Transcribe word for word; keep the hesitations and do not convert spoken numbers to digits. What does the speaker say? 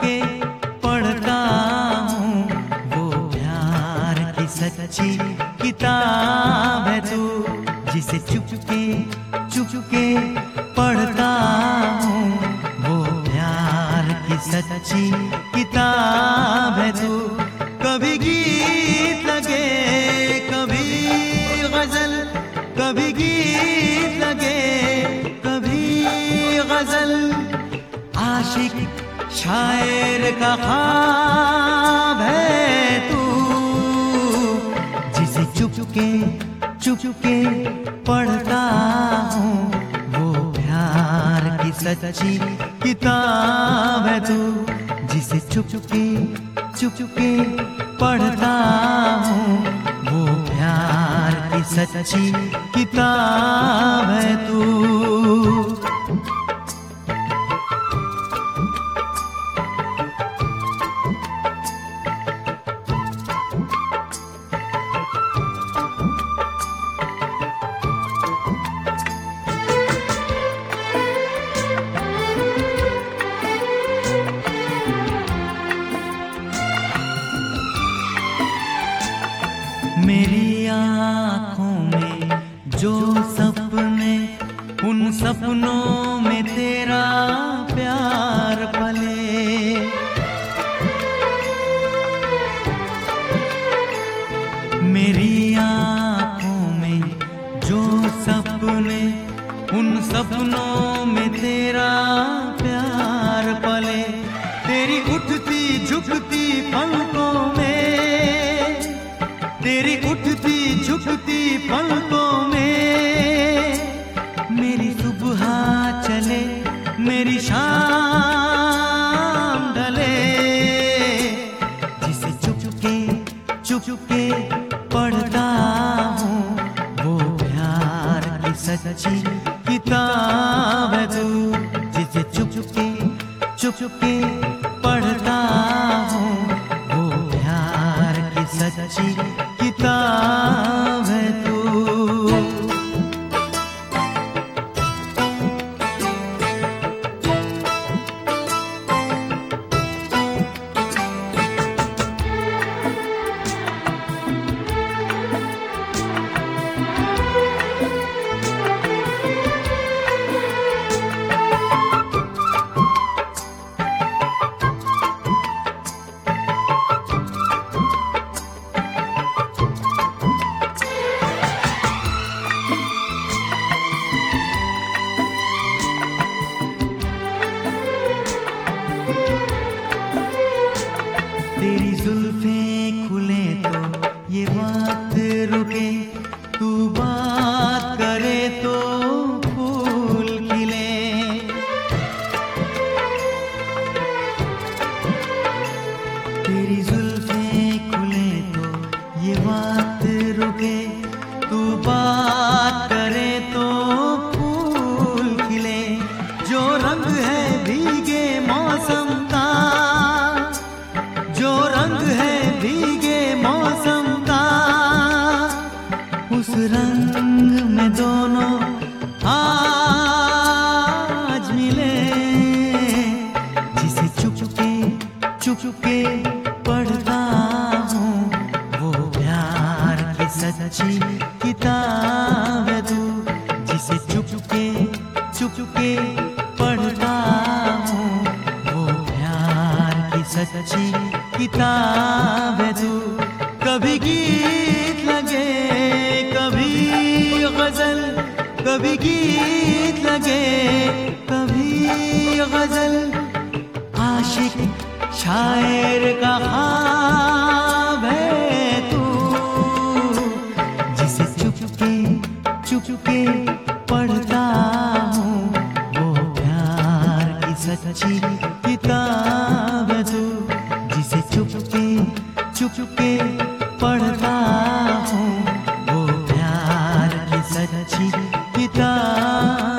के पढ़ता हूँ, वो प्यार की सच्ची किताब है तू, जिसे चुपके चुपके पढ़ता हूँ, वो प्यार की सच्ची किताब है तू। कभी गीत लगे कभी गजल, कभी गीत लगे कभी गजल, आशिक शायर का ख्वाब है तू, जिसे चुपके चुपके पढ़ता हूँ, वो प्यार की सच्ची किताब है तू, जिसे चुपके चुपके पढ़ता हूँ, वो प्यार की सच्ची किताब है तू। मेरी आँखों में जो सपने, उन सपनों में तेरा प्यार पले। मेरी आँखों में जो सपने, उन सपनों में तेरा प्यार पले। तेरी उठती झुकती पलकों में, तेरी उठती झुकती पलकों में, मेरी सुबह चले मेरी शाम ढले, जिसे चुपके चुपके पढ़ता हूँ, वो प्यार की सच्ची किताब है तू, जिसे चुपके चुपके पढ़ता हूँ, वो प्यार की सच्ची किताब है तू। तेरी जुल्फें खुले तो ये बात रुके, तू बात करे तो फूल खिले। तेरी जुल्फें खुले तो ये बात रुके, तू बात करे तो फूल खिले। जो रंग है भीगे मौसम का, जो रंग है भीगे मौसम का, उस रंग में दोनों आज मिले, जिसे चुपके चुपके पढ़ता हूँ, वो प्यार की सच्ची किताब है तू, जिसे चुपके चुपके पढ़ता हूँ, वो प्यार की सच्ची किताब है तू। कभी गीत लगे कभी गजल, कभी गीत लगे कभी गजल, आशिक शायर का ख्वाब है तू, जिसे चुपके चुपके पढ़ता हूँ, वो प्यार की सच्ची किताब है तू, जिसे चुपके चुपके पढ़ता हूँ, वो प्यार की सच्ची किताब।